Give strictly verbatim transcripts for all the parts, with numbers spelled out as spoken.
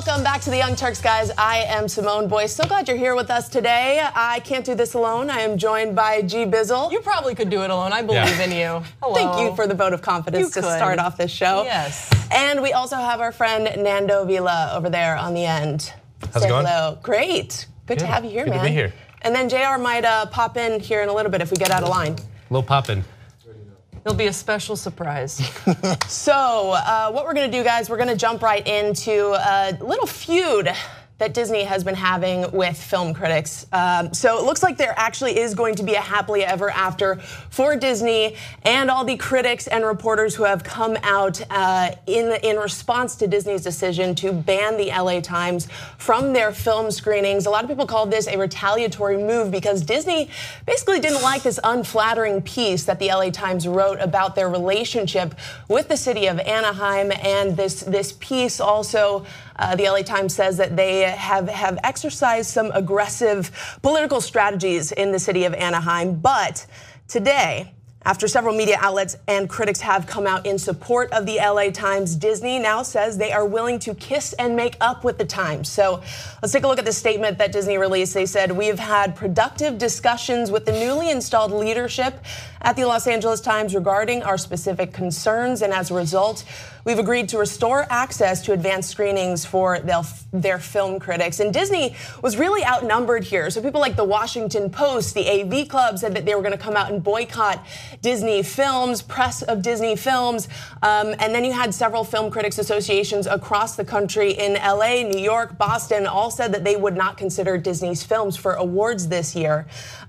Welcome back to the Young Turks, guys. I am Simone Boyce. So glad you're here with us today. I can't do this alone. I am joined by G Bizzle. You probably could do it alone. I believe yeah. in you. Hello. Thank you for the vote of confidence you to could. start off this show. Yes. And we also have our friend Nando Vila over there on the end. How's Say it going? Hello. Great. Good, Good to have you here, Good man. Good to be here. And then J R might uh, pop in here in a little bit if we get out of line. A little pop in. It'll be a special surprise. So uh, what we're gonna do, guys, we're gonna jump right into a little feud that Disney has been having with film critics. Um, so it looks like there actually is going to be a happily ever after for Disney and all the critics and reporters who have come out uh, in, in response to Disney's decision to ban the L A Times from their film screenings. A lot of people call this a retaliatory move because Disney basically didn't like this unflattering piece that the L A Times wrote about their relationship with the city of Anaheim. And this, this piece also, uh, the L A Times says that they have, have exercised some aggressive political strategies in the city of Anaheim. But today, after several media outlets and critics have come out in support of the L A Times, Disney now says they are willing to kiss and make up with the Times. So let's take a look at the statement that Disney released. They said, "We have had productive discussions with the newly installed leadership at the Los Angeles Times regarding our specific concerns, and as a result, we've agreed to restore access to advanced screenings for their film critics." And Disney was really outnumbered here. So people like the Washington Post, the A V Club said that they were going to come out and boycott Disney films, press of Disney films. Um, and then you had several film critics associations across the country in L A, New York, Boston, all said that they would not consider Disney's films for awards this year.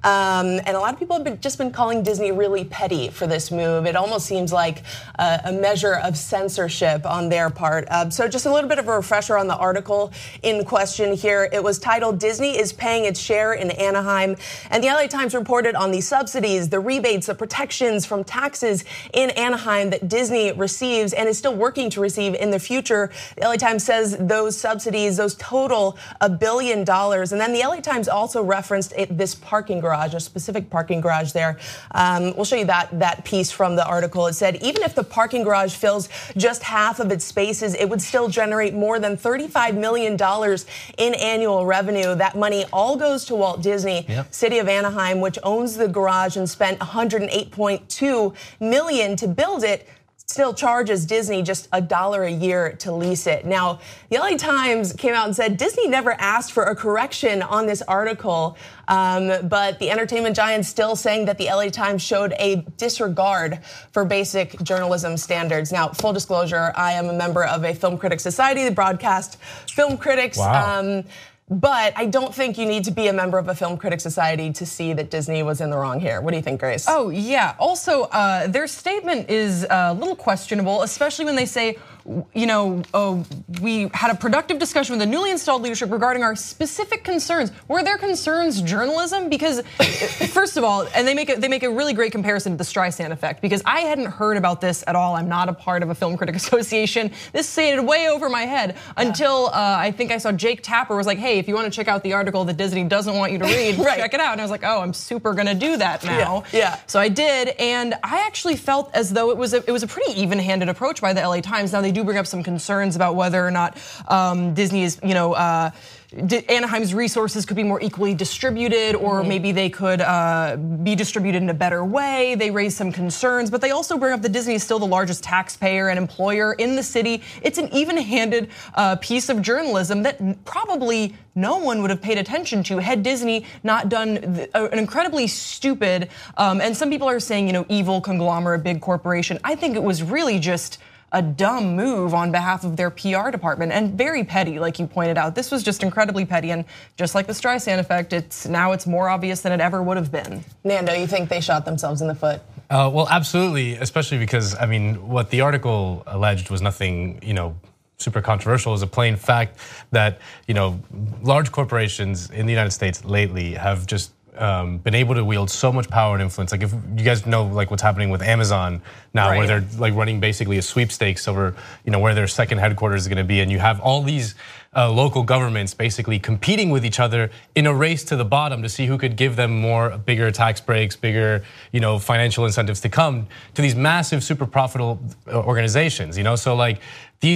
Um, and a lot of people have been, just been calling Disney really petty for this move. It almost seems like a, a measure of censorship on their part. Uh, so just a little bit of a refresher on the article in question here. It was titled, "Disney is paying its share in Anaheim." And the L A Times reported on the subsidies, the rebates, the protections from taxes in Anaheim that Disney receives and is still working to receive in the future. The L A Times says those subsidies, those total a billion dollars. And then the L A Times also referenced it, this parking garage, a specific parking garage there. Um, we'll show you that, that piece from the article. It said, even if the parking garage fills just half of its spaces, it would still generate more than thirty-five million dollars in annual revenue. That money all goes to Walt Disney. Yep. City of Anaheim, which owns the garage and spent one hundred eight point two million dollars to build it, still charges Disney just a dollar a year to lease it. Now, the L A Times came out and said Disney never asked for a correction on this article, um, but the entertainment giant still saying that the L A Times showed a disregard for basic journalism standards. Now, full disclosure, I am a member of a film critics society, the Broadcast Film Critics. Wow. Um, But I don't think you need to be a member of a film critic society to see that Disney was in the wrong here. What do you think, Grace? Oh, yeah. Also, uh, their statement is a little questionable, especially when they say, you know, oh, we had a productive discussion with the newly installed leadership regarding our specific concerns. Were their concerns journalism? Because first of all, and they make a, they make a really great comparison to the Streisand effect, because I hadn't heard about this at all. I'm not a part of a film critic association. This sailed way over my head yeah. until uh, I think I saw Jake Tapper was like, hey, if you want to check out the article that Disney doesn't want you to read, right. check it out. And I was like, oh, I'm super gonna do that now. Yeah. yeah. So I did, and I actually felt as though it was a, it was a pretty even-handed approach by the L A Times. Now they do bring up some concerns about whether or not um, Disney is, you know, uh, Anaheim's resources could be more equally distributed, or mm-hmm. maybe they could uh, be distributed in a better way. They raise some concerns, but they also bring up that Disney is still the largest taxpayer and employer in the city. It's an even-handed uh, piece of journalism that probably no one would have paid attention to had Disney not done an incredibly stupid, um, and some people are saying, you know, evil conglomerate, big corporation. I think it was really just a dumb move on behalf of their P R department, and very petty, like you pointed out. This was just incredibly petty, and just like the Streisand effect, it's now it's more obvious than it ever would have been. Nando, you think they shot themselves in the foot? Uh, well, absolutely, especially because, I mean, what the article alleged was nothing, you know, super controversial. It was a plain fact that, you know, large corporations in the United States lately have just Um, been able to wield so much power and influence. Like if you guys know like what's happening with Amazon now, right. where they're like running basically a sweepstakes over, you know, where their second headquarters is going to be, and you have all these uh, local governments basically competing with each other in a race to the bottom to see who could give them more, bigger tax breaks, bigger, you know, financial incentives to come to these massive, super profitable organizations. You know, so like these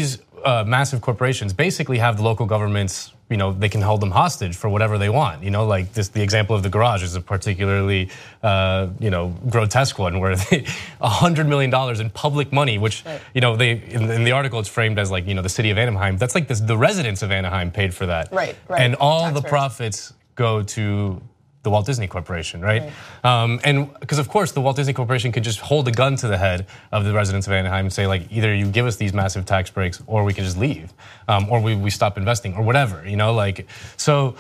uh, massive corporations basically have the local governments, you know, they can hold them hostage for whatever they want. You know, like this, the example of the garage is a particularly, uh, you know, grotesque one where a hundred million dollars in public money, which, right. you know, they in, in the article it's framed as like, you know, the city of Anaheim. That's like this, the residents of Anaheim paid for that, right? Right. And all Taxpayers. the profits go to the Walt Disney Corporation, right? right. Um, and because of course the Walt Disney Corporation could just hold a gun to the head of the residents of Anaheim and say like, either you give us these massive tax breaks or we can just leave, um, or we, we stop investing or whatever, you know, like, so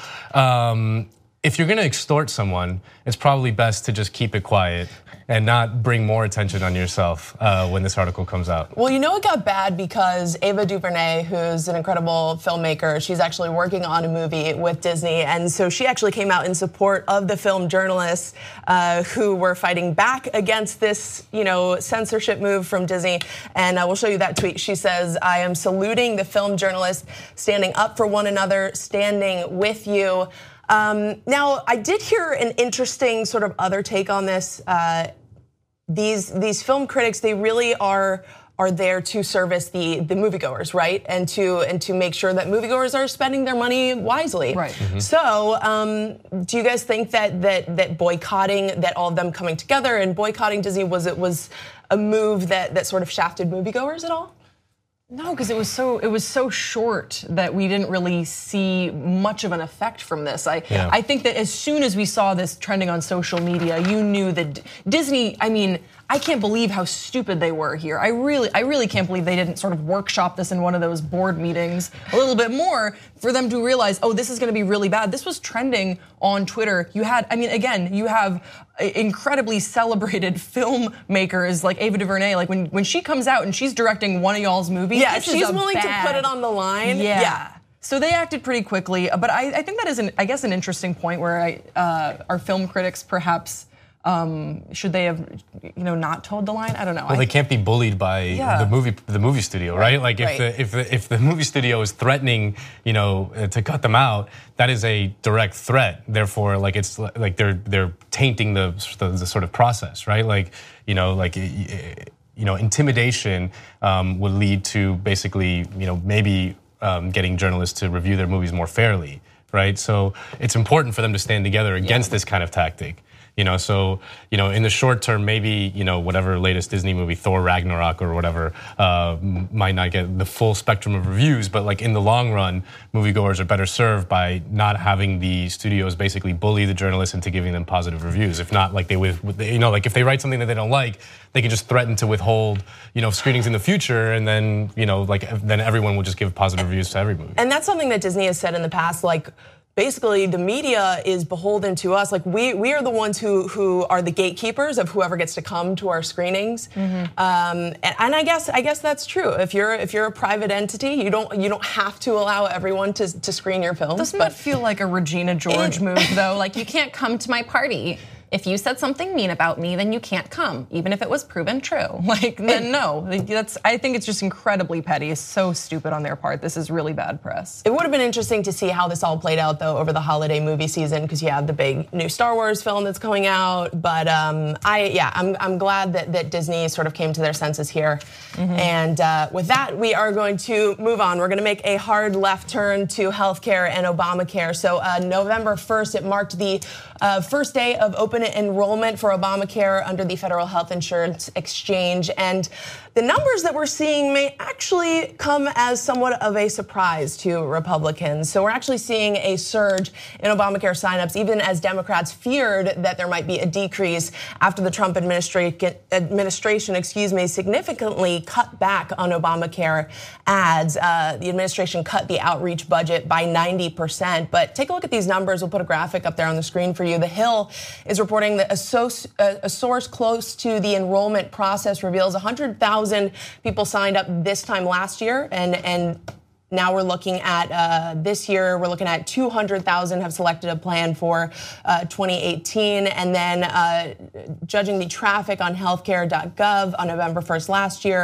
um, if you're gonna extort someone, it's probably best to just keep it quiet and not bring more attention on yourself uh, when this article comes out. Well, you know it got bad because Ava DuVernay, who's an incredible filmmaker, she's actually working on a movie with Disney, and so she actually came out in support of the film journalists uh, who were fighting back against this, you know, censorship move from Disney. And uh, we'll show you that tweet. She says, "I am saluting the film journalists, standing up for one another, standing with you." Um, now, I did hear an interesting sort of other take on this. Uh, these these film critics, they really are are there to service the the moviegoers, right? And to and to make sure that moviegoers are spending their money wisely. Right. Mm-hmm. So, um, do you guys think that that that boycotting, that all of them coming together and boycotting Disney was it was a move that that sort of shafted moviegoers at all? No, because it was so it was so short that we didn't really see much of an effect from this. I yeah. I think that as soon as we saw this trending on social media, you knew that Disney, I mean, I can't believe how stupid they were here. I really I really can't believe they didn't sort of workshop this in one of those board meetings a little bit more for them to realize, oh, this is going to be really bad. This was trending on Twitter. You had, I mean, again, you have incredibly celebrated filmmakers like Ava DuVernay. Like when, when she comes out and she's directing one of y'all's movies, yeah, if she's willing bad, to put it on the line, yeah. yeah. So they acted pretty quickly, but I, I think that is, an, I guess, an interesting point where I, uh, our film critics perhaps. Um, should they have, you know, not told the line? I don't know. Well, they can't be bullied by yeah. the movie, the movie studio, right? Like if right. the if the if the movie studio is threatening, you know, to cut them out, that is a direct threat. Therefore, like it's like they're they're tainting the the, the sort of process, right? Like you know, like you know, intimidation um, would lead to basically, you know, maybe um, getting journalists to review their movies more fairly, right? So it's important for them to stand together against yeah. this kind of tactic. You know, so, you know, in the short term, maybe, you know, whatever latest Disney movie, Thor Ragnarok or whatever, uh, might not get the full spectrum of reviews, but like in the long run, moviegoers are better served by not having the studios basically bully the journalists into giving them positive reviews. If not, like they with, you know, like if they write something that they don't like, they can just threaten to withhold, you know, screenings in the future, and then, you know, like then everyone will just give positive reviews to every movie. And that's something that Disney has said in the past, like, basically, the media is beholden to us. Like we we are the ones who who are the gatekeepers of whoever gets to come to our screenings. Mm-hmm. um, and, and I guess I guess that's true. If you're if you're a private entity, you don't you don't have to allow everyone to to screen your films. Doesn't but that feel like a Regina George it, move though? Like you can't come to my party. If you said something mean about me, then you can't come, even if it was proven true. Like, then no. That's. I think it's just incredibly petty. It's so stupid on their part. This is really bad press. It would have been interesting to see how this all played out, though, over the holiday movie season, because you have the big new Star Wars film that's coming out. But um, I, yeah, I'm I'm glad that that Disney sort of came to their senses here. Mm-hmm. And uh, with that, we are going to move on. We're going to make a hard left turn to healthcare and Obamacare. So uh, November first, it marked the uh, first day of open enrollment for Obamacare under the Federal Health Insurance Exchange. And the numbers that we're seeing may actually come as somewhat of a surprise to Republicans. So we're actually seeing a surge in Obamacare signups, even as Democrats feared that there might be a decrease after the Trump administration, administration, excuse me, significantly cut back on Obamacare ads. Uh, the administration cut the outreach budget by ninety percent. But take a look at these numbers. We'll put a graphic up there on the screen for you. The Hill is reporting that a, so, a source close to the enrollment process reveals one hundred thousand people signed up this time last year, and and now we're looking at uh, this year, we're looking at two hundred thousand have selected a plan for uh, twenty eighteen. And then uh, judging the traffic on healthcare dot gov on November first last year,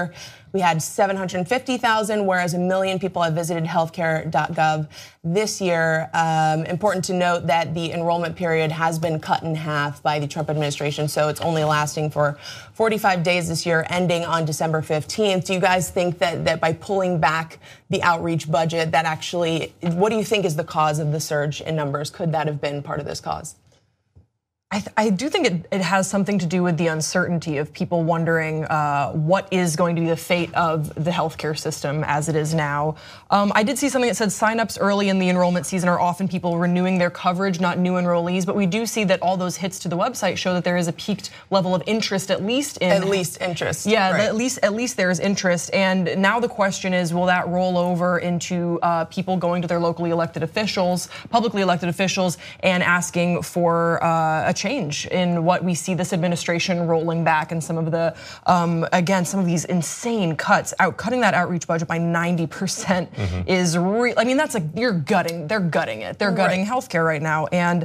we had seven hundred fifty thousand, whereas a million people have visited healthcare dot gov this year. Um, important to note that the enrollment period has been cut in half by the Trump administration, so it's only lasting for forty-five days this year, ending on December fifteenth. Do you guys think that, that by pulling back the outreach budget, that actually, what do you think is the cause of the surge in numbers? Could that have been part of this cause? I, th- I do think it, it has something to do with the uncertainty of people wondering uh, what is going to be the fate of the healthcare system as it is now. Um, I did see something that said signups early in the enrollment season are often people renewing their coverage, not new enrollees. But we do see that all those hits to the website show that there is a peaked level of interest, at least in at least interest. Yeah, right. at least at least there is interest. And now the question is, will that roll over into uh, people going to their locally elected officials, publicly elected officials, and asking for uh, a change in what we see this administration rolling back and some of the, um, again, some of these insane cuts, out cutting that outreach budget by ninety percent mm-hmm. is real. I mean, that's like, you're gutting, they're gutting it. They're gutting right. healthcare right now. And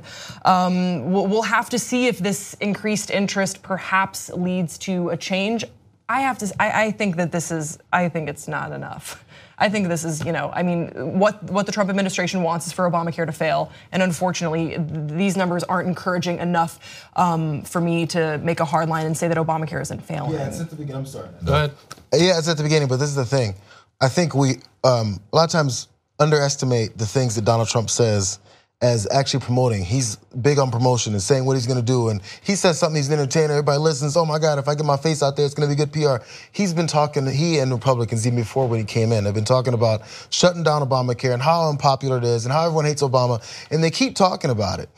um, we'll, we'll have to see if this increased interest perhaps leads to a change. I have to, I, I think that this is, I think it's not enough. I think this is, you know, I mean, what what the Trump administration wants is for Obamacare to fail, and unfortunately, these numbers aren't encouraging enough um, for me to make a hard line and say that Obamacare isn't failing. Yeah, it's at the beginning. I'm sorry. Go ahead. Yeah, it's at the beginning, but this is the thing. I think we um, a lot of times underestimate the things that Donald Trump says as actually promoting. He's big on promotion and saying what he's going to do. And he says something, he's an entertainer. Everybody listens. Oh, my God, if I get my face out there, it's going to be good P R. He's been talking, he and Republicans, even before when he came in, have been talking about shutting down Obamacare and how unpopular it is and how everyone hates Obama. And they keep talking about it.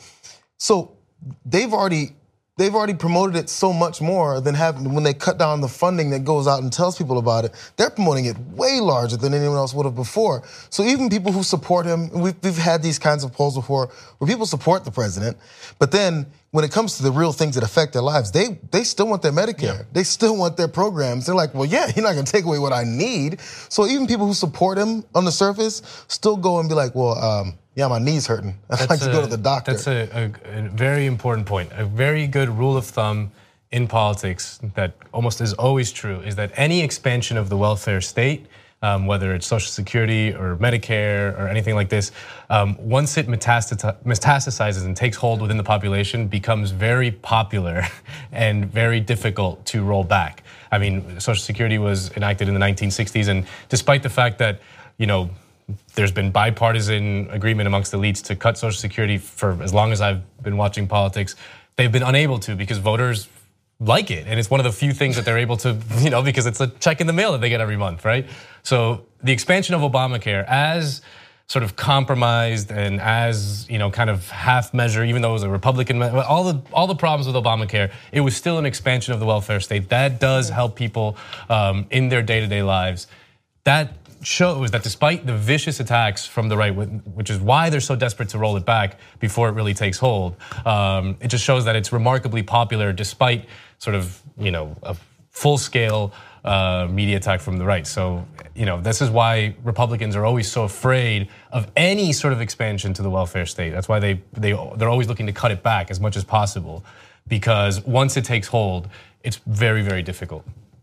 So they've already... They've already promoted it so much more than having when they cut down the funding that goes out and tells people about it. They're promoting it way larger than anyone else would have before. So even people who support him, and we've, we've had these kinds of polls before where people support the president, but then when it comes to the real things that affect their lives, they they still want their Medicare. Yeah. They still want their programs. They're like, well, yeah, you're not going to take away what I need. So even people who support him on the surface still go and be like, well, um, yeah, my knee's hurting. I'd like to go to the doctor. That's a, a, a very important point. A very good rule of thumb in politics that almost is always true is that any expansion of the welfare state, um, whether it's Social Security or Medicare or anything like this, um, once it metastasizes and takes hold within the population, becomes very popular and very difficult to roll back. I mean, Social Security was enacted in the nineteen sixties, and despite the fact that, you know, there's been bipartisan agreement amongst elites to cut Social Security for as long as I've been watching politics, they've been unable to because voters like it. And it's one of the few things that they're able to, you know, because it's a check in the mail that they get every month, right? So the expansion of Obamacare as sort of compromised and as, you know, kind of half measure, even though it was a Republican, all the all the problems with Obamacare, it was still an expansion of the welfare state. That does help people um, in their day-to-day lives. That shows that despite the vicious attacks from the right, which is why they're so desperate to roll it back before it really takes hold, um, it just shows that it's remarkably popular despite sort of, you know, a full-scale uh, media attack from the right. So, you know, this is why Republicans are always so afraid of any sort of expansion to the welfare state. That's why they they they're always looking to cut it back as much as possible, because once it takes hold, it's very, very difficult.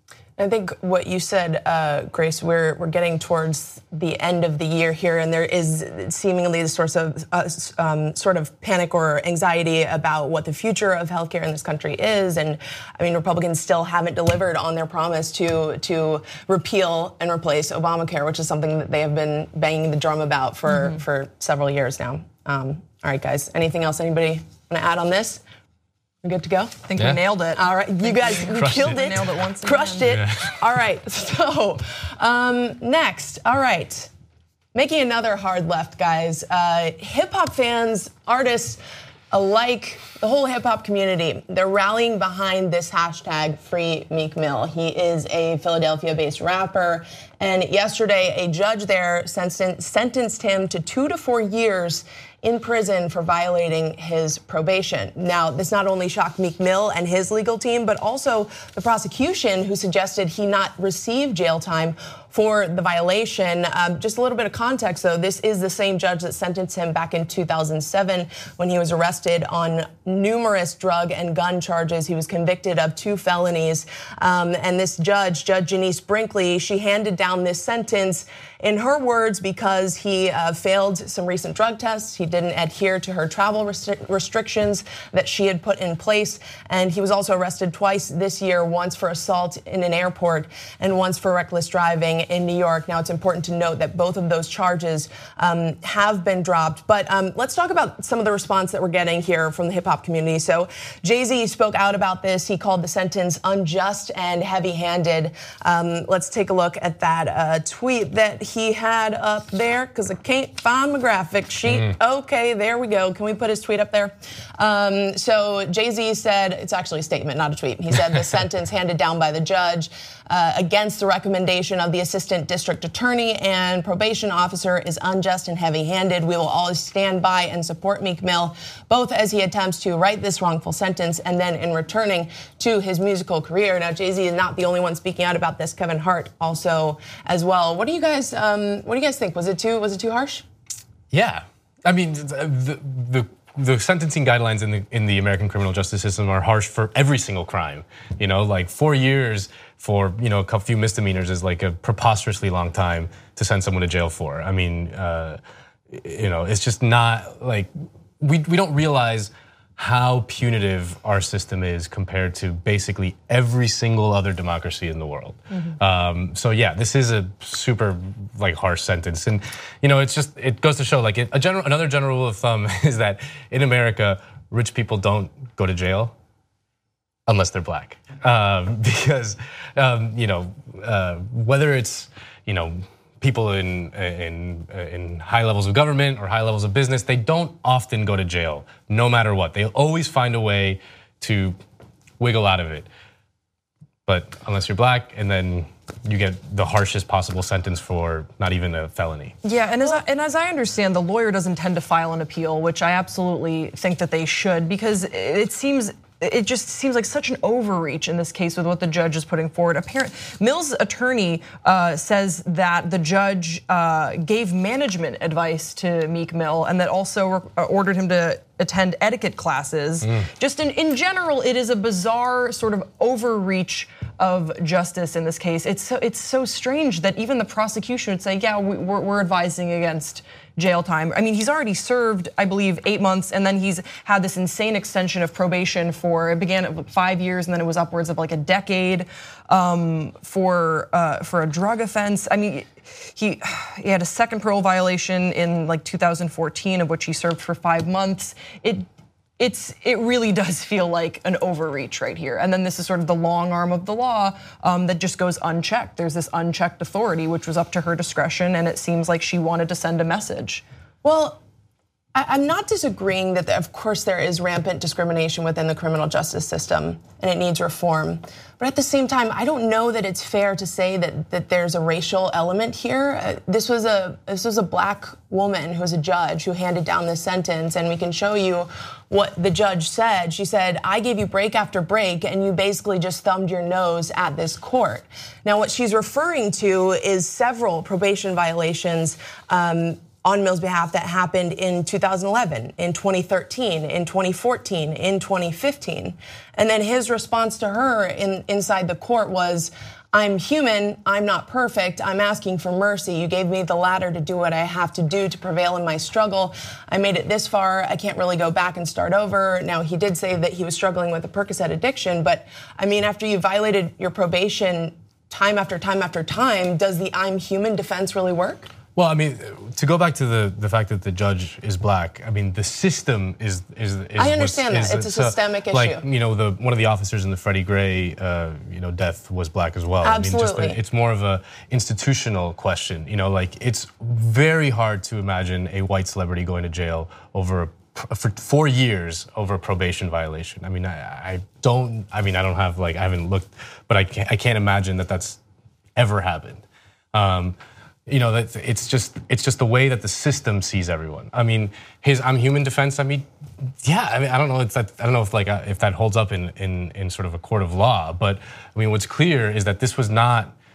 I think what you said, uh, Grace, we're we're getting towards the end of the year here, and there is seemingly the source of uh, um, sort of panic or anxiety about what the future of healthcare in this country is. And I mean, Republicans still haven't delivered on their promise to to repeal and replace Obamacare, which is something that they have been banging the drum about for mm-hmm. for several years now. Um, all right, guys. Anything else? Anybody want to add on this? We're good to go? I think yeah. we nailed it. All right, you guys you killed it. it. Nailed it once again. Crushed it. Yeah. All right, so um, next, all right. Making another hard left, guys. Uh, hip hop fans, artists alike, the whole hip hop community, they're rallying behind this hashtag Free Meek Mill. He is a Philadelphia-based rapper, and yesterday a judge there sentenced him to two to four years in prison for violating his probation. Now, this not only shocked Meek Mill and his legal team, but also the prosecution, who suggested he not receive jail time for the violation. Um, just a little bit of context, though. This is the same judge that sentenced him back in two thousand seven when he was arrested on numerous drug and gun charges. He was convicted of two felonies. Um, and this judge, Judge Janice Brinkley, she handed down this sentence, in her words, because he uh, failed some recent drug tests. He didn't adhere to her travel restri- restrictions that she had put in place. And he was also arrested twice this year, once for assault in an airport and once for reckless driving in New York. Now, it's important to note that both of those charges um, have been dropped. But um, let's talk about some of the response that we're getting here from the hip hop community. So Jay-Z spoke out about this. He called the sentence unjust and heavy-handed. Um, let's take a look at that uh, tweet that he had up there, because I can't find my graphic sheet. Mm. Okay, there we go. Can we put his tweet up there? Um, so Jay-Z said, it's actually a statement, not a tweet. He said the sentence handed down by the judge uh, against the recommendation of the assistant district attorney and probation officer is unjust and heavy-handed. We will always stand by and support Meek Mill, both as he attempts to right this wrongful sentence and then in returning to his musical career. Now, Jay-Z is not the only one speaking out about this. Kevin Hart also as well. What do you guys, um, what do you guys think? Was it too, was it too harsh? Yeah, I mean, the the. The sentencing guidelines in the in the American criminal justice system are harsh for every single crime. You know, like four years for you know a few misdemeanors is like a preposterously long time to send someone to jail for. I mean, uh, you know, it's just not like we we don't realize how punitive our system is compared to basically every single other democracy in the world. Mm-hmm. Um, so yeah, this is a super like harsh sentence, and you know, it's just it goes to show like a general another general rule of thumb is that in America, rich people don't go to jail unless they're black, um, because um, you know uh, whether it's you know. people in, in in high levels of government or high levels of business, they don't often go to jail, no matter what. They always find a way to wiggle out of it. But unless you're black, and then you get the harshest possible sentence for not even a felony. Yeah, and as I, and as I understand, the lawyer doesn't tend to file an appeal, which I absolutely think that they should, because it seems. It just seems like such an overreach in this case with what the judge is putting forward. Apparently, Mill's attorney uh, says that the judge uh, gave management advice to Meek Mill and that also ordered him to attend etiquette classes. Mm. Just in, in general, it is a bizarre sort of overreach of justice in this case. It's so, it's so strange that even the prosecution would say, yeah, we, we're, we're advising against jail time. I mean, he's already served, I believe, eight months, and then he's had this insane extension of probation for, it began at five years, and then it was upwards of like a decade um, for uh, for a drug offense. I mean, he he had a second parole violation in like two thousand fourteen, of which he served for five months. It It's it really does feel like an overreach right here, and then this is sort of the long arm of the law um, that just goes unchecked. There's this unchecked authority, which was up to her discretion, and it seems like she wanted to send a message. Well, I'm not disagreeing that, of course, there is rampant discrimination within the criminal justice system, and it needs reform. But at the same time, I don't know that it's fair to say that that there's a racial element here. Uh, this was a this was a black woman who was a judge who handed down this sentence, and we can show you what the judge said. She said, "I gave you break after break, and you basically just thumbed your nose at this court." Now, what she's referring to is several probation violations Um, on Mill's behalf that happened in two thousand eleven, in twenty thirteen, in twenty fourteen, in twenty fifteen. And then his response to her in, inside the court was, "I'm human, I'm not perfect, I'm asking for mercy. You gave me the ladder to do what I have to do to prevail in my struggle. I made it this far, I can't really go back and start over." Now, he did say that he was struggling with a Percocet addiction, but I mean, after you violated your probation time after time after time, does the "I'm human" defense really work? Well, I mean, to go back to the, the fact that the judge is black, I mean, the system is is. is I understand that it's a systemic issue. Like, you know, the one of the officers in the Freddie Gray, uh, you know, death was black as well. Absolutely. I mean, just the, it's more of a institutional question. You know, like it's very hard to imagine a white celebrity going to jail over a, for four years over a probation violation. I mean, I, I don't. I mean, I don't have like I haven't looked, but I can't, I can't imagine that that's ever happened. Um, You know, that it's just it's just the way that the system sees everyone. I mean, his "I'm human" defense. I mean, yeah. I mean, I don't know. It's that, I don't know if like if that holds up in in in sort of a court of law. But I mean, what's clear is that this was not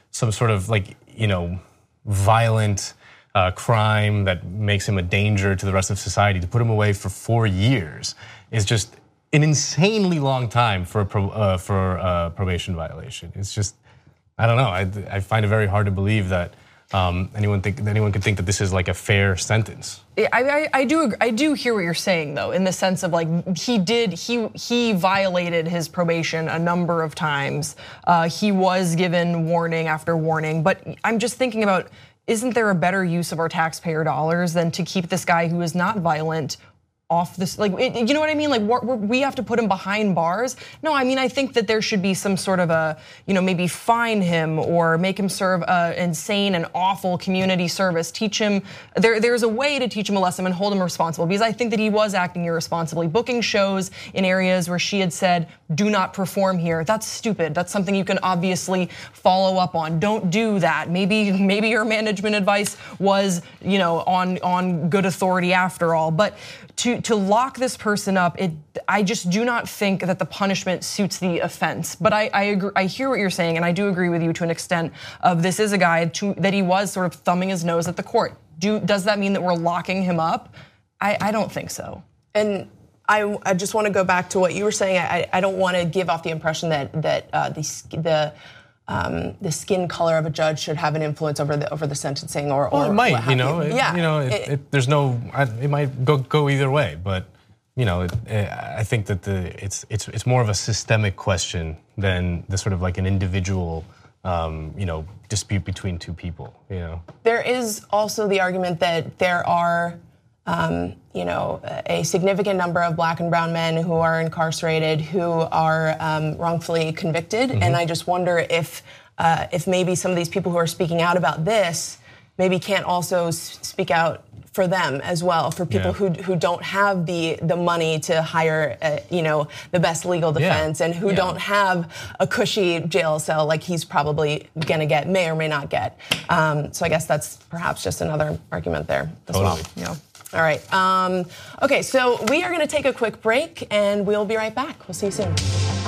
some sort of like, you know, violent uh, crime that makes him a danger to the rest of society, to put him away for four years is just an insanely long time for a pro, uh, for a probation violation. It's just, I don't know. I, I find it very hard to believe that um, anyone think anyone could think that this is like a fair sentence. I, I, I do I do hear what you're saying though, in the sense of like he did he he violated his probation a number of times. Uh, he was given warning after warning, but I'm just thinking about, isn't there a better use of our taxpayer dollars than to keep this guy who is not violent off this, like, you know what I mean? Like, we're, we're, we have to put him behind bars. No, I mean, I think that there should be some sort of a, you know, maybe fine him or make him serve an insane and awful community service. Teach him, there, there's a way to teach him a lesson and hold him responsible, because I think that he was acting irresponsibly, booking shows in areas where she had said, do not perform here. That's stupid. That's something you can obviously follow up on. Don't do that. Maybe, maybe your management advice was, you know, on, on good authority after all, but to, to lock this person up, it, I just do not think that the punishment suits the offense. But I, I agree, I hear what you're saying, and I do agree with you to an extent of this is a guy to, that he was sort of thumbing his nose at the court. Do, does that mean that we're locking him up? I, I don't think so. And I, I just want to go back to what you were saying. I, I don't want to give off the impression that that uh, the the um, the skin color of a judge should have an influence over the over the sentencing, or, or well, it might, what have you know, you. It, yeah, you know, it, it, it, there's no, it might go go either way, but you know, it, it, I think that the it's it's it's more of a systemic question than the sort of like an individual, um, you know, dispute between two people. You know, there is also the argument that there are, um, you know, a significant number of black and brown men who are incarcerated who are um, wrongfully convicted, mm-hmm. and I just wonder if uh, if maybe some of these people who are speaking out about this maybe can't also speak out for them as well, for people yeah. who who don't have the the money to hire, uh, you know, the best legal defense, yeah. and who yeah. don't have a cushy jail cell like he's probably gonna get, may or may not get. Um, so I guess that's perhaps just another argument there as totally. well. Yeah. All right. Um, okay, so we are going to take a quick break, and we'll be right back. We'll see you soon.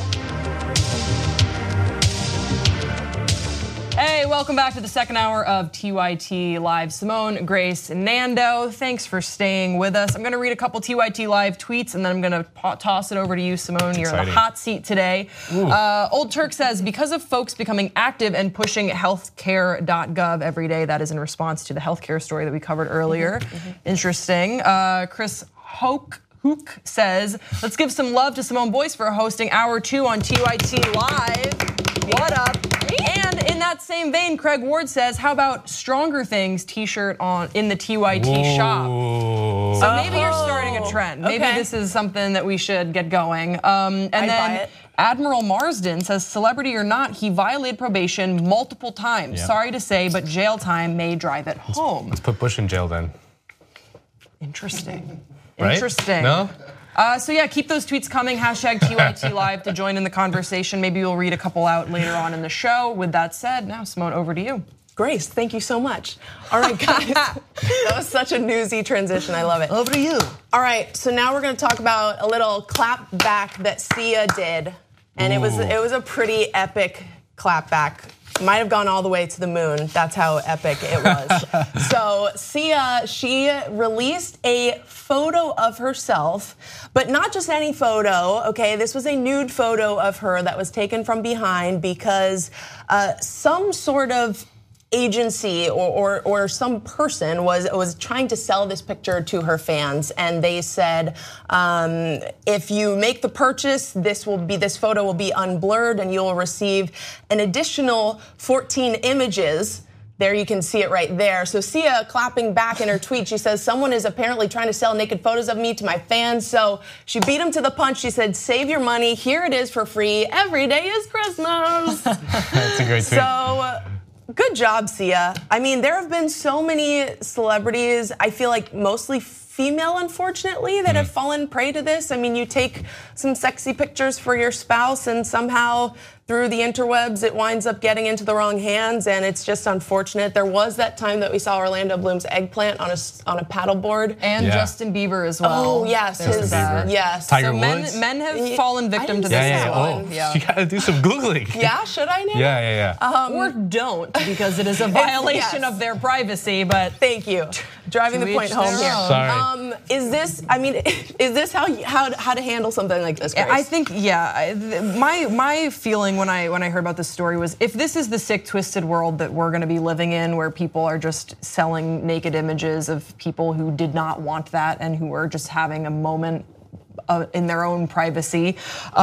Hey, welcome back to the second hour of T Y T Live. Simone, Grace, and Nando, thanks for staying with us. I'm going to read a couple T Y T Live tweets, and then I'm going to toss it over to you, Simone. You're in the hot seat today. Uh, Old Turk says, because of folks becoming active and pushing healthcare dot gov every day, that is in response to the healthcare story that we covered earlier. Mm-hmm, mm-hmm. Interesting. Uh, Chris Hoke. Hook says, let's give some love to Simone Boyce for hosting hour two on T Y T Live. What up? And in that same vein, Craig Ward says, how about Stronger Things t-shirt on in the T Y T Whoa. shop? So maybe you're starting a trend. Maybe okay. this is something that we should get going. Um, and I'd then Admiral Marsden says, celebrity or not, he violated probation multiple times. Yeah. Sorry to say, but jail time may drive it home. Let's, let's put Bush in jail then. Interesting. Right? Interesting. No? Uh, so yeah, keep those tweets coming. Hashtag T Y T Live to join in the conversation. Maybe we'll read a couple out later on in the show. With that said, now Simone, over to you. Grace, thank you so much. All right, guys, that was such a newsy transition. I love it. Over to you. All right, so now we're going to talk about a little clap back that Sia did, and Ooh. it was it was a pretty epic clap back. Might have gone all the way to the moon. That's how epic it was. So Sia, she released a photo of herself, but not just any photo, okay? This was a nude photo of her that was taken from behind because uh, some sort of agency or, or or some person was was trying to sell this picture to her fans, and they said, um, if you make the purchase, this will be this photo will be unblurred, and you'll receive an additional fourteen images. There you can see it right there. So Sia clapping back in her tweet, she says, someone is apparently trying to sell naked photos of me to my fans. So she beat him to the punch. She said, save your money. Here it is for free. Every day is Christmas. That's a great tweet. So good job, Sia. I mean, there have been so many celebrities, I feel like mostly female, unfortunately, that mm-hmm. have fallen prey to this. I mean, you take some sexy pictures for your spouse and somehow through the interwebs, it winds up getting into the wrong hands, and it's just unfortunate. There was that time that we saw Orlando Bloom's eggplant on a on a paddleboard, and yeah. Justin Bieber as well. Oh yes, his, Bieber. yes. Tiger so men, Woods. Men have fallen victim to this. Yeah, yeah, yeah. one. Oh, yeah. you gotta do some googling. Yeah, should I? Now? Yeah, yeah, yeah. Um, or don't, because it is a violation yes. of their privacy. But thank you, driving the point home here. Sorry. Um, is this? I mean, is this how how how to handle something like this, Grace? I think yeah. My my feeling when I when I heard about this story was, if this is the sick, twisted world that we're going to be living in, where people are just selling naked images of people who did not want that and who are just having a moment uh, in their own privacy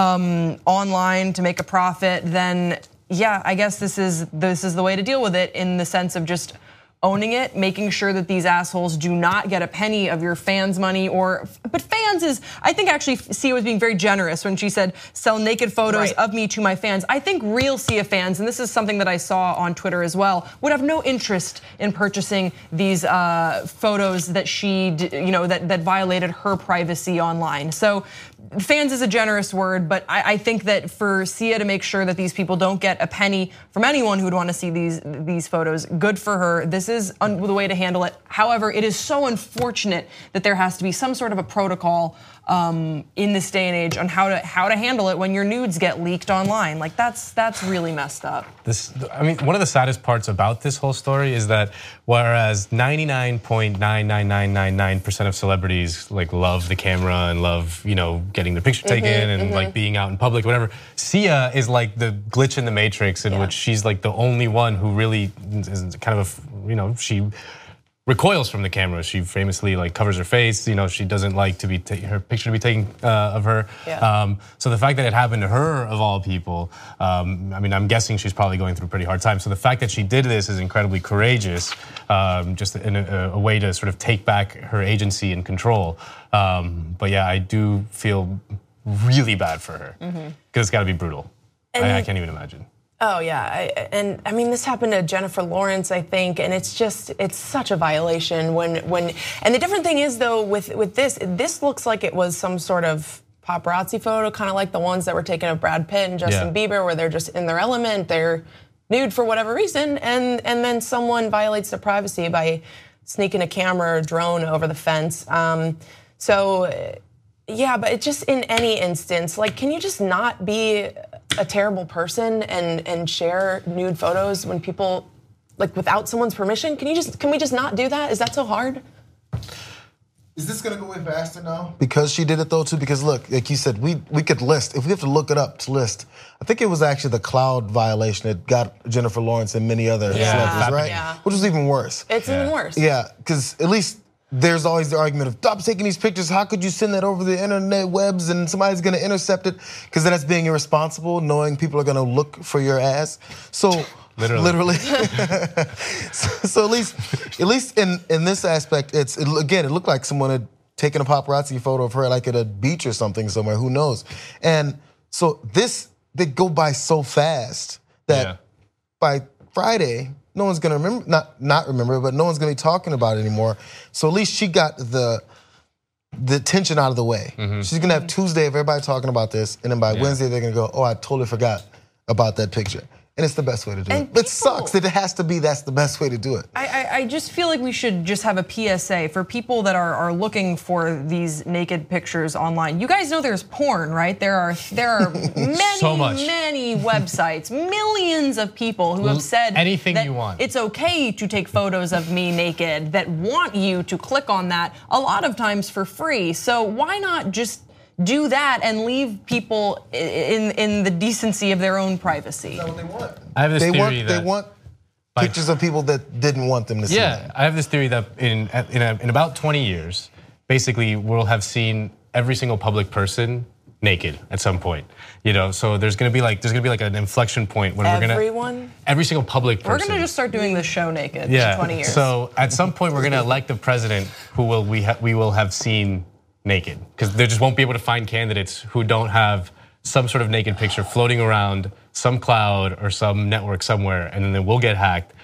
um, online to make a profit, then yeah, I guess this is this is the way to deal with it, in the sense of just owning it, making sure that these assholes do not get a penny of your fans' money. Or, but fans is, I think actually Sia was being very generous when she said, sell naked photos right. of me to my fans. I think real Sia fans, and this is something that I saw on Twitter as well, would have no interest in purchasing these uh, photos that she, you know, that, that violated her privacy online. So fans is a generous word, but I, I think that for Sia to make sure that these people don't get a penny from anyone who would want to see these these photos, good for her. This is un- the way to handle it. However, it is so unfortunate that there has to be some sort of a protocol um, in this day and age on how to how to handle it when your nudes get leaked online. Like that's that's really messed up. This, I mean, one of the saddest parts about this whole story is that whereas ninety-nine point nine nine nine nine nine percent of celebrities like love the camera and love, you know, getting the picture taken mm-hmm, and mm-hmm. like being out in public, whatever. Sia is like the glitch in the matrix in yeah. which she's like the only one who really is kind of a, you know, she recoils from the camera. She famously like covers her face. You know, she doesn't like to be ta- her picture to be taken uh, of her. Yeah. Um, so the fact that it happened to her of all people, um, I mean, I'm guessing she's probably going through a pretty hard time. So the fact that she did this is incredibly courageous, um, just in a, a way to sort of take back her agency and control. Um, but yeah, I do feel really bad for her because mm-hmm. it's got to be brutal. I, I can't even imagine. Oh yeah, I, and I mean this happened to Jennifer Lawrence, I think, and it's just it's such a violation when when and the different thing is though with with this this looks like it was some sort of paparazzi photo, kind of like the ones that were taken of Brad Pitt and Justin yeah. Bieber, where they're just in their element, they're nude for whatever reason, and and then someone violates their privacy by sneaking a camera or drone over the fence. Um, so. Yeah, but it just in any instance, like, can you just not be a terrible person and and share nude photos when people, like, without someone's permission? Can you just can we just not do that? Is that so hard? Is this gonna go way faster now? Because she did it though too. Because look, like you said, we we could list if we have to look it up to list. I think it was actually the cloud violation that got Jennifer Lawrence and many other yeah. celebrities, right? Yeah. Which was even worse. It's yeah. even worse. Yeah, because at least. There's always the argument of stop taking these pictures. How could you send that over the internet webs and somebody's gonna intercept it? Because then that's being irresponsible, knowing people are gonna look for your ass. So literally, literally. so, so at least, at least in in this aspect, it's it, again, it looked like someone had taken a paparazzi photo of her, like at a beach or something somewhere. Who knows? And so this they go by so fast that yeah. by Friday. No one's gonna remember, not not remember, but no one's gonna be talking about it anymore. So at least she got the the tension out of the way. Mm-hmm. She's gonna have Tuesday of everybody talking about this, and then by yeah. Wednesday they're gonna go, oh, I totally forgot about that picture. And it's the best way to do and it. People, it sucks that it has to be that's the best way to do it. I, I, I just feel like we should just have a P S A for people that are, are looking for these naked pictures online. You guys know there's porn, right? There are there are many, so much. many websites, millions of people who have said anything that you want. It's okay to take photos of me naked, that want you to click on that, a lot of times for free. So why not just do that and leave people in in the decency of their own privacy? Is that what they want? I have this they theory want, that they want pictures of people that didn't want them to see. Yeah, that. I have this theory that in in, a, in about twenty years, basically we'll have seen every single public person naked at some point. You know, so there's gonna be like there's gonna be like an inflection point when Everyone? we're gonna Everyone? every single public person. We're gonna just start doing this show naked yeah. in twenty years. So at some point we're gonna elect a president who will we ha- we will have seen naked, because there just won't be able to find candidates who don't have some sort of naked picture floating around some cloud or some network somewhere, and then they will get hacked.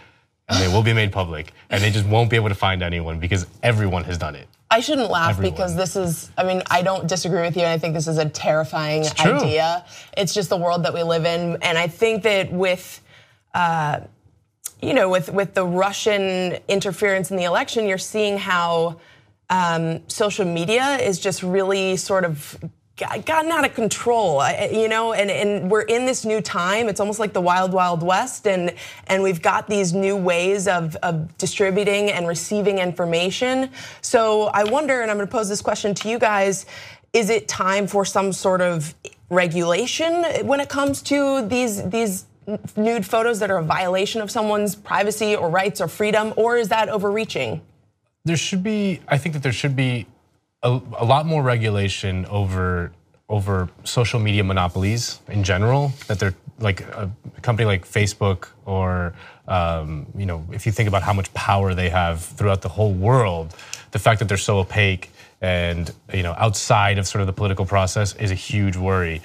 and they will be made public, and they just won't be able to find anyone because everyone has done it. I shouldn't laugh Everyone. because this is, I mean, I don't disagree with you, and I think this is a terrifying idea. It's just the world that we live in, and I think that with, uh, you know, with, with the Russian interference in the election, you're seeing how um, social media is just really sort of gotten out of control, you know, and, and we're in this new time. It's almost like the wild, wild west, and and we've got these new ways of, of distributing and receiving information. So I wonder, and I'm gonna pose this question to you guys, is it time for some sort of regulation when it comes to these, these nude photos that are a violation of someone's privacy or rights or freedom, or is that overreaching? There should be, I think that there should be A, a lot more regulation over over social media monopolies in general. That they're like a company like Facebook, or um, you know, if you think about how much power they have throughout the whole world, the fact that they're so opaque and you know outside of sort of the political process is a huge worry.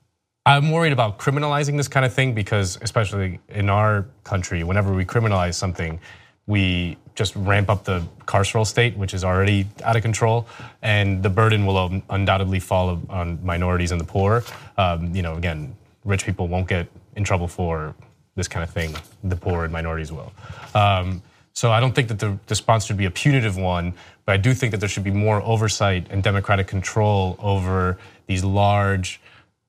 I'm worried about criminalizing this kind of thing because, especially in our country, whenever we criminalize something, we just ramp up the carceral state, which is already out of control, and the burden will undoubtedly fall on minorities and the poor. Um, you know, again, rich people won't get in trouble for this kind of thing. The poor and minorities will. Um, so I don't think that the response should be a punitive one, but I do think that there should be more oversight and democratic control over these large,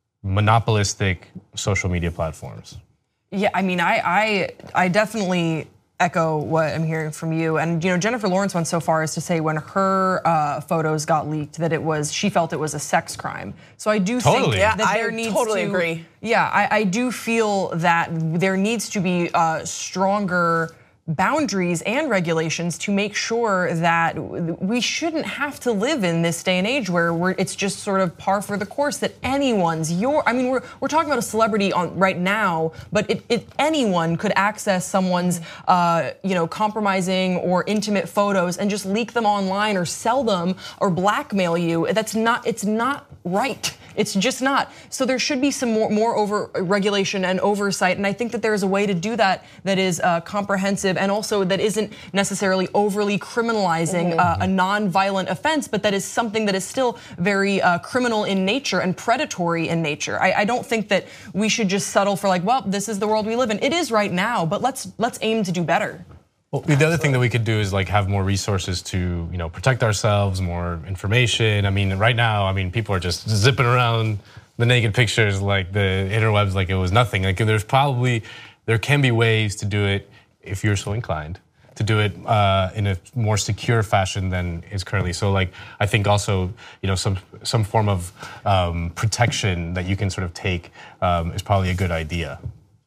monopolistic social media platforms. Yeah, I mean, I, I, I definitely echo what I'm hearing from you. And you know, Jennifer Lawrence went so far as to say when her uh, photos got leaked that it was, she felt it was a sex crime. So I do totally. think yeah, that there I needs totally to, agree. Yeah, I, I do feel that there needs to be uh, stronger boundaries and regulations to make sure that we shouldn't have to live in this day and age where we're, it's just sort of par for the course that anyone's your. I mean, we're we're talking about a celebrity on right now, but it, it anyone could access someone's uh, you know compromising or intimate photos and just leak them online or sell them or blackmail you. That's not. It's not right. It's just not. So there should be some more, more over regulation and oversight, and I think that there is a way to do that that is uh, comprehensive and also that isn't necessarily overly criminalizing uh, a non-violent offense, but that is something that is still very uh, criminal in nature and predatory in nature. I, I don't think that we should just settle for like, well, this is the world we live in. It is right now, but let's let's aim to do better. Well, the other thing that we could do is like have more resources to, you know, protect ourselves, more information. I mean, right now, I mean, people are just zipping around the naked pictures like the interwebs like it was nothing. Like there's probably, there can be ways to do it if you're so inclined to do it uh, in a more secure fashion than is currently. So like, I think also, you know, some some form of um, protection that you can sort of take um, is probably a good idea.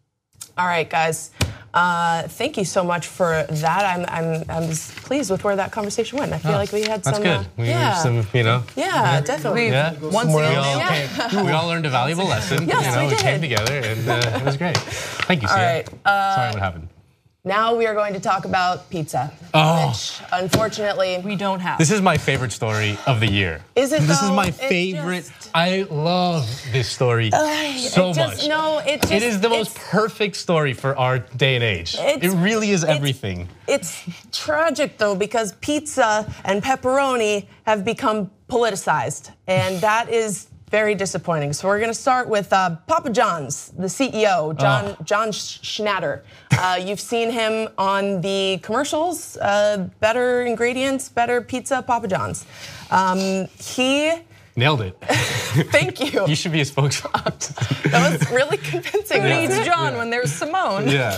All right, guys. Uh, thank you so much for that. I'm I'm I'm pleased with where that conversation went. I feel oh, like we had that's some. That's uh, good. We yeah. some, you know. Yeah, yeah. definitely. Yeah. Once we again, all, yeah. we all learned a valuable lesson. Yes, you know, we, we did. came together, and uh, it was great. Thank you, Sia. All right. Uh, Sorry, what happened? Now we are going to talk about pizza, oh. which unfortunately we don't have. This is my favorite story of the year. Is it? This though? is my It's favorite. Just, I love this story uh, so it just, much. No, it just, it is the most perfect story for our day and age. It really is everything. It's, it's tragic though because pizza and pepperoni have become politicized, and that is very disappointing. So we're going to start with uh, Papa John's, the C E O, John oh. John Schnatter. Uh, you've seen him on the commercials, uh, better ingredients, better pizza, Papa John's. Um, he nailed it. Thank you. You should be a spokesman. That was really convincing. Who needs yeah. John yeah. when there's Simone? Yeah.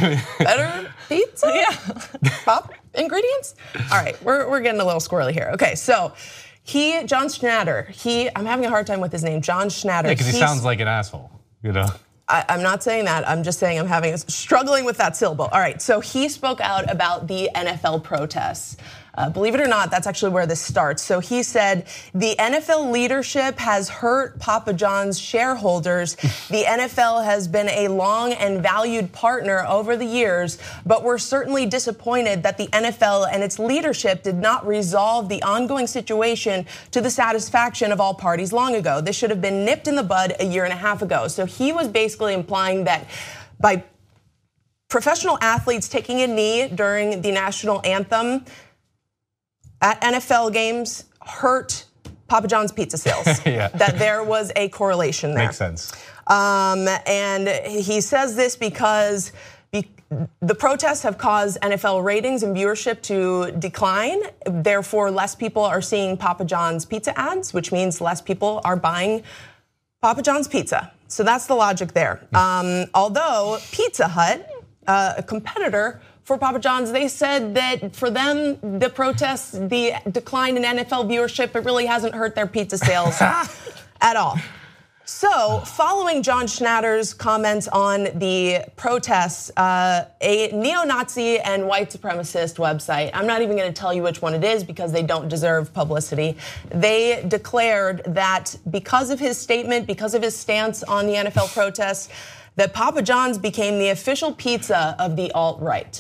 Better pizza? Yeah. Pop ingredients? All right, we're we're getting a little squirrely here. Okay, so. He, John Schnatter, he, I'm having a hard time with his name, John Schnatter. Yeah, because he sounds like an asshole, you know? I, I'm not saying that, I'm just saying I'm having, struggling with that syllable. All right, so he spoke out about the N F L protests. Uh, believe it or not, that's actually where this starts. So he said, the N F L leadership has hurt Papa John's shareholders. The N F L has been a long and valued partner over the years, but we're certainly disappointed that the N F L and its leadership did not resolve the ongoing situation to the satisfaction of all parties long ago. This should have been nipped in the bud a year and a half ago. So he was basically implying that by professional athletes taking a knee during the national anthem at N F L games hurt Papa John's pizza sales. Yeah. That there was a correlation there. Makes sense. Um, and he says this because be, the protests have caused N F L ratings and viewership to decline. Therefore, less people are seeing Papa John's pizza ads, which means less people are buying Papa John's pizza. So that's the logic there. Um, although Pizza Hut, uh, a competitor for Papa John's, they said that for them, the protests, the decline in N F L viewership, it really hasn't hurt their pizza sales at all. So, following John Schnatter's comments on the protests, uh, a neo-Nazi and white supremacist website, I'm not even gonna tell you which one it is because they don't deserve publicity, they declared that because of his statement, because of his stance on the N F L protests, that Papa John's became the official pizza of the alt-right.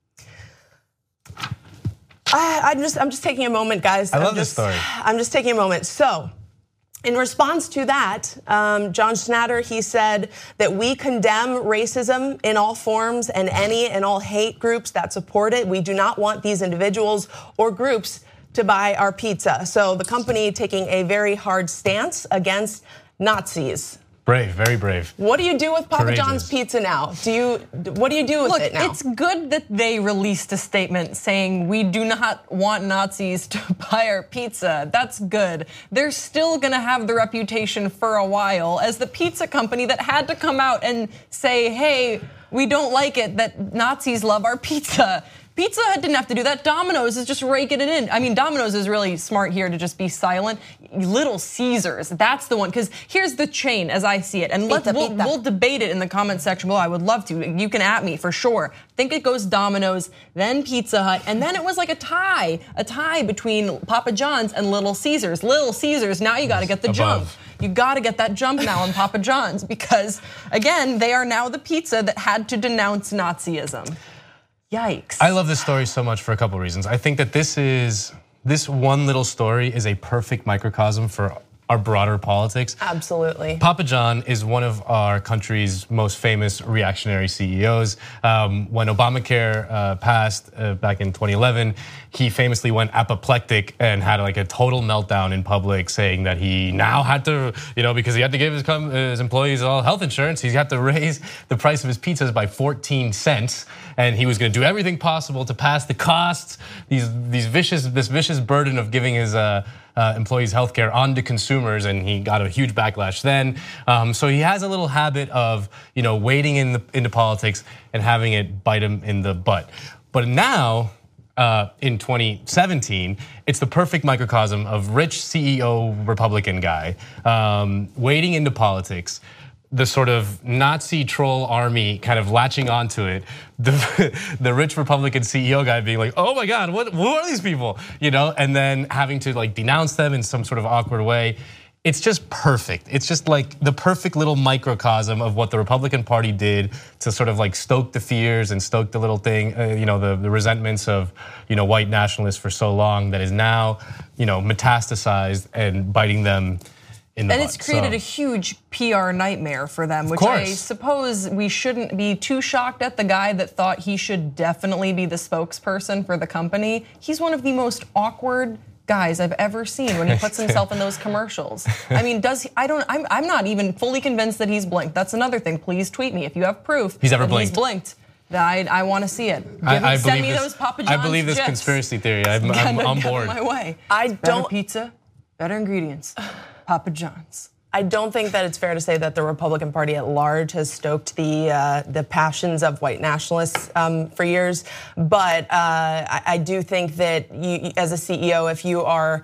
I, I'm just, I'm just taking a moment, guys. I love I'm this just, story. I'm just taking a moment. So, in response to that, um, John Schnatter, he said that we condemn racism in all forms and any and all hate groups that support it. We do not want these individuals or groups to buy our pizza. So the company taking a very hard stance against Nazis. Brave, very brave. What do you do with Papa Courageous. John's pizza now? Do you? What do you do with Look, it now? it's good that they released a statement saying we do not want Nazis to buy our pizza. That's good. They're still gonna have the reputation for a while as the pizza company that had to come out and say, hey, we don't like it that Nazis love our pizza. Pizza Hut didn't have to do that. Domino's is just raking it in. I mean, Domino's is really smart here to just be silent. Little Caesars, that's the one. Because here's the chain as I see it. And let's, we'll, we'll debate it in the comment section below. I would love to. You can at me for sure. I think it goes Domino's, then Pizza Hut. And then it was like a tie. A tie between Papa John's and Little Caesars. Little Caesars, now you got to get the Above. jump. You got to get that jump now on Papa John's. Because, again, they are now the pizza that had to denounce Nazism. Yikes. I love this story so much for a couple reasons. I think that this is, this one little story is a perfect microcosm for our broader politics. Absolutely. Papa John is one of our country's most famous reactionary C E Os. Um, when Obamacare uh, passed uh, back in twenty eleven, he famously went apoplectic and had like a total meltdown in public, saying that he now had to, you know, because he had to give his, his employees all health insurance, he had to raise the price of his pizzas by fourteen cents, and he was going to do everything possible to pass the costs, these these vicious this vicious burden of giving his uh, uh, employees health care onto consumers, and he got a huge backlash then. Um, so he has a little habit of, you know, wading in the, into politics and having it bite him in the butt. But now, Uh, in twenty seventeen, it's the perfect microcosm of rich C E O Republican guy um, wading into politics, the sort of Nazi troll army kind of latching onto it, the, the rich Republican C E O guy being like, oh my God, what, who are these people? You know, and then having to like denounce them in some sort of awkward way. It's just perfect. It's just like the perfect little microcosm of what the Republican Party did to sort of like stoke the fears and stoke the little thing, uh, you know, the, the resentments of, you know, white nationalists for so long that is now, you know, metastasized and biting them in the And butt. it's created So, a huge P R nightmare for them, which course. I suppose we shouldn't be too shocked at. The guy that thought he should definitely be the spokesperson for the company, he's one of the most awkward guys I've ever seen when he puts himself in those commercials. I mean, does he, I don't, I'm, I'm not even fully convinced that he's blinked. That's another thing. Please tweet me if you have proof He's ever that blinked. he's blinked. I, I want to see it. Give I, me, I send believe me this, those Papa John's I believe this gifs. conspiracy theory. I'm, I'm on Get board. my way. I Better don't- pizza, better ingredients. Papa John's. I don't think that it's fair to say that the Republican Party at large has stoked the uh, the passions of white nationalists um, for years, but uh, I, I do think that you, as a C E O, if you are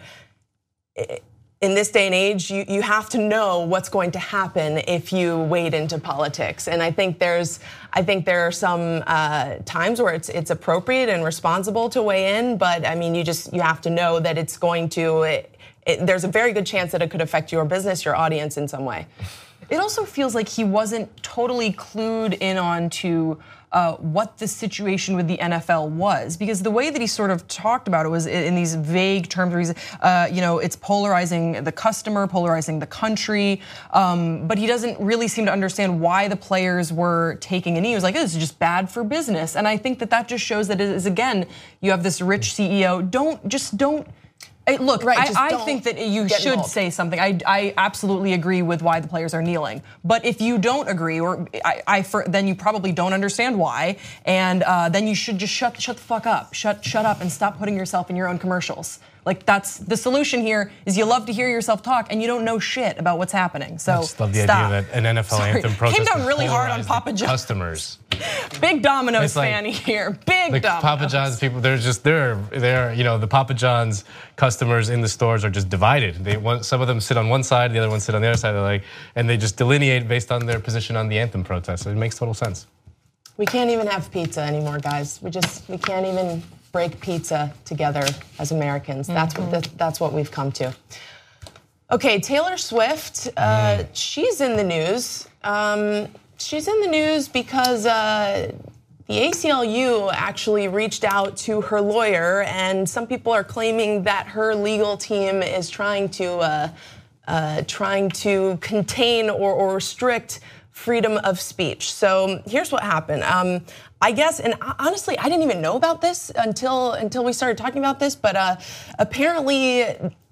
in this day and age, you, you have to know what's going to happen if you wade into politics. And I think there's, I think there are some uh, times where it's it's appropriate and responsible to weigh in, but I mean, you just you have to know that it's going to. It, It, there's a very good chance that it could affect your business, your audience in some way. It also feels like he wasn't totally clued in on to uh, what the situation with the N F L was, because the way that he sort of talked about it was in these vague terms where he's, uh, you know, it's polarizing the customer, polarizing the country, um, but he doesn't really seem to understand why the players were taking a knee. He was like, this is just bad for business. And I think that that just shows that it is, again, you have this rich C E O. Don't, just don't, Look, right, I, I think that you should involved. say something. I, I absolutely agree with why the players are kneeling. But if you don't agree, or I, I for, then you probably don't understand why, and uh, then you should just shut shut the fuck up, shut shut up, and stop putting yourself in your own commercials. Like, that's the solution here. Is you love to hear yourself talk and you don't know shit about what's happening. So I just love the stop. idea that an N F L Sorry. anthem protest came down really hard on Papa John's customers. Big Domino's like, fan here. Big the Domino's. Papa John's people, they're just they're they're you know the Papa John's customers in the stores are just divided. They want some of them sit on one side, the other ones sit on the other side. They're like, and they just delineate based on their position on the anthem protest. So it makes total sense. We can't even have pizza anymore, guys. We just we can't even break pizza together as Americans. Mm-hmm. That's what the, that's what we've come to. Okay, Taylor Swift, uh, mm. she's in the news. Um, she's in the news because uh, the A C L U actually reached out to her lawyer, and some people are claiming that her legal team is trying to uh, uh, trying to contain or, or restrict freedom of speech. So here's what happened. Um, I guess, and honestly, I didn't even know about this until until we started talking about this, but uh, apparently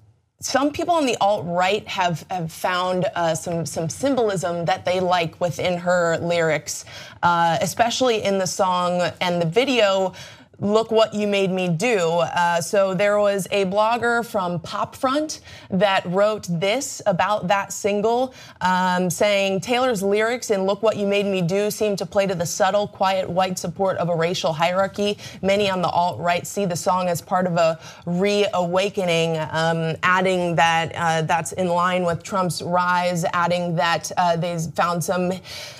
some people on the alt-right have, have found uh, some, some symbolism that they like within her lyrics, uh, especially in the song and the video, Look What You Made Me Do. Uh, so there was a blogger from Popfront that wrote this about that single, um, saying, Taylor's lyrics in Look What You Made Me Do seem to play to the subtle, quiet, white support of a racial hierarchy. Many on the alt-right see the song as part of a reawakening, um, adding that uh, that's in line with Trump's rise, adding that uh, they found some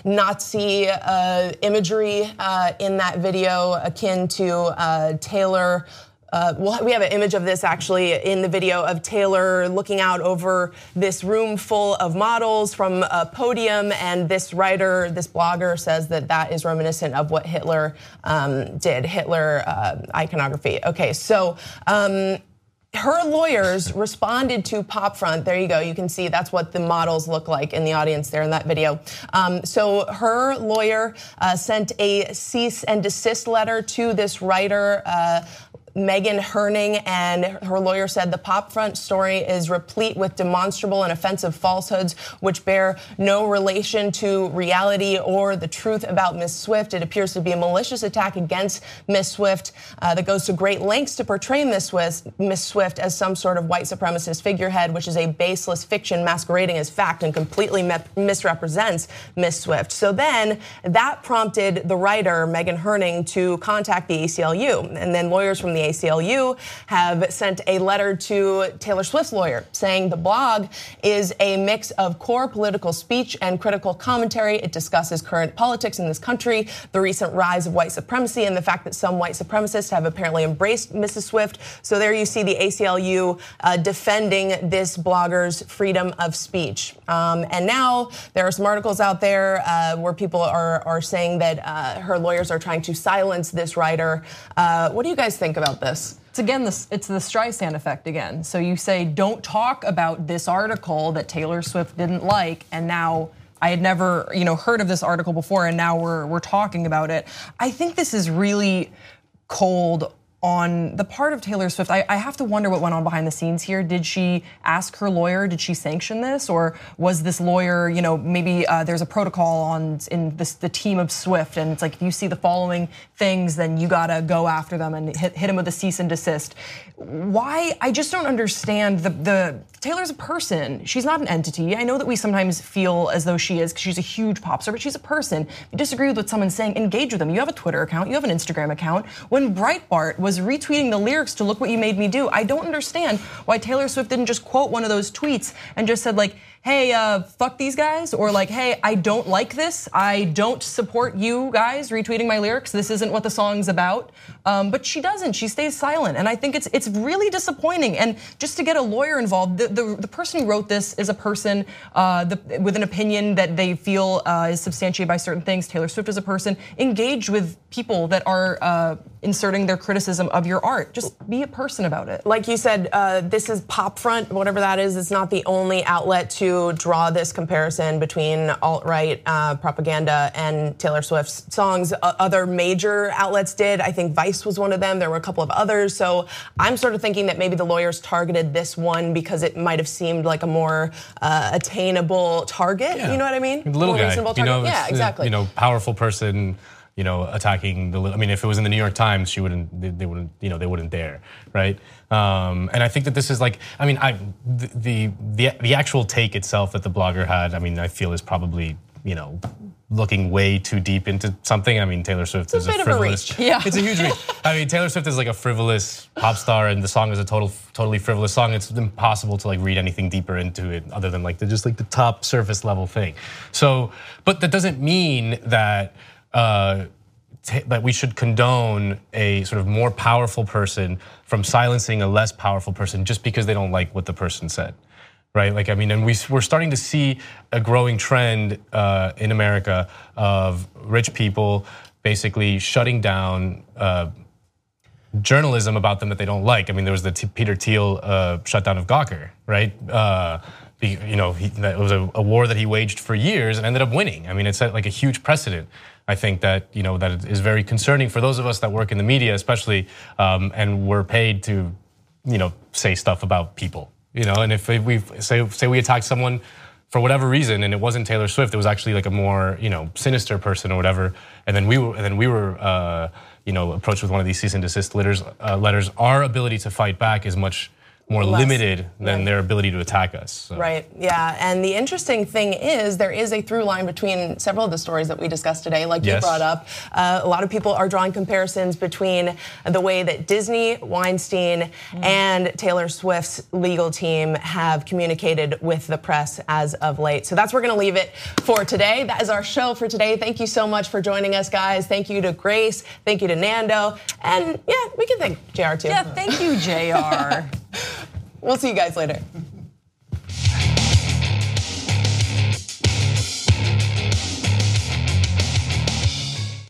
Nazi uh, imagery uh, in that video akin to Uh, Taylor, uh, well, we have an image of this actually in the video of Taylor looking out over this room full of models from a podium, and this writer, this blogger says that that is reminiscent of what Hitler um, did, Hitler uh, iconography. Okay, so um, her lawyers responded to Popfront. There you go. You can see that's what the models look like in the audience there in that video. Um, so her lawyer uh, sent a cease and desist letter to this writer, uh, Megan Herning, and her lawyer said the Popfront story is replete with demonstrable and offensive falsehoods which bear no relation to reality or the truth about Miss Swift. It appears to be a malicious attack against Miss Swift uh, that goes to great lengths to portray Miss Swift, Miss Swift as some sort of white supremacist figurehead, which is a baseless fiction masquerading as fact and completely me- misrepresents Miss Swift. So then that prompted the writer, Megan Herning, to contact the A C L U, and then lawyers from the A C L U have sent a letter to Taylor Swift's lawyer saying the blog is a mix of core political speech and critical commentary. It discusses current politics in this country, the recent rise of white supremacy, and the fact that some white supremacists have apparently embraced Missus Swift. So there you see the A C L U uh, defending this blogger's freedom of speech. Um, and now there are some articles out there uh, where people are, are saying that uh, her lawyers are trying to silence this writer. Uh, what do you guys think about this? It's again, this, it's the Streisand effect again. So you say, don't talk about this article that Taylor Swift didn't like, and now I had never, you know, heard of this article before, and now we're we're talking about it. I think this is really cold on the part of Taylor Swift. I, I have to wonder what went on behind the scenes here. Did she ask her lawyer? Did she sanction this, or was this lawyer, you know, maybe uh, there's a protocol on in this, the team of Swift, and it's like if you see the following things, then you gotta go after them and hit, hit him with a cease and desist. Why? I just don't understand. The, the Taylor's a person. She's not an entity. I know that we sometimes feel as though she is because she's a huge pop star, but she's a person. If you disagree with what someone's saying, engage with them. You have a Twitter account. You have an Instagram account. When Breitbart was was retweeting the lyrics to "Look What You Made Me Do." I don't understand why Taylor Swift didn't just quote one of those tweets and just said like, hey, uh, fuck these guys, or like, hey, I don't like this. I don't support you guys retweeting my lyrics. This isn't what the song's about. Um, but she doesn't. She stays silent, and I think it's it's really disappointing. And just to get a lawyer involved, the the, the person who wrote this is a person uh, the, with an opinion that they feel uh, is substantiated by certain things. Taylor Swift is a person. Engage with people that are uh, inserting their criticism of your art. Just be a person about it. Like you said, uh, this is PopFront, whatever that is. It's not the only outlet to draw this comparison between alt-right uh, propaganda and Taylor Swift's songs. Uh, other major outlets did. I think Vice was one of them. There were a couple of others. So I'm sort of thinking that maybe the lawyers targeted this one because it might have seemed like a more uh, attainable target. Yeah. You know what I mean? The little more guy. reasonable You target. know, yeah, exactly. You know, powerful person. You know, attacking the. I mean, if it was in the New York Times, she wouldn't. They, they wouldn't. You know, they wouldn't dare, right? Um, and I think that this is like. I mean, I the the the actual take itself that the blogger had. I mean, I feel is probably you know looking way too deep into something. I mean, Taylor Swift it's is a, a, bit frivolous. Of a reach. Yeah, it's a huge reach. I mean, Taylor Swift is like a frivolous pop star, and the song is a total, totally frivolous song. It's impossible to like read anything deeper into it other than like the just like the top surface level thing. So, but that doesn't mean that. Uh, that we should condone a sort of more powerful person from silencing a less powerful person just because they don't like what the person said, right? Like, I mean, and we, we're starting to see a growing trend uh, in America of rich people basically shutting down uh, journalism about them that they don't like. I mean, there was the T- Peter Thiel uh, shutdown of Gawker, right? Uh, you know, he, that was a, a war that he waged for years and ended up winning. I mean, it's like a huge precedent. I think that you know that is very concerning for those of us that work in the media, especially, um, and we're paid to, you know, say stuff about people. You know, and if we say say we attack someone for whatever reason, and it wasn't Taylor Swift, it was actually like a more you know sinister person or whatever, and then we were and then we were uh, you know approached with one of these cease and desist letters. Uh, letters, our ability to fight back is much more Less. limited than right. their ability to attack us. So. Right, yeah, and the interesting thing is there is a through line between several of the stories that we discussed today, like yes. you brought up. Uh, a lot of people are drawing comparisons between the way that Disney, Weinstein, mm. and Taylor Swift's legal team have communicated with the press as of late. So that's where we're gonna leave it for today. That is our show for today. Thank you so much for joining us, guys. Thank you to Grace, thank you to Nando, and yeah, we can thank J R too. Yeah, thank you, J R. We'll see you guys later.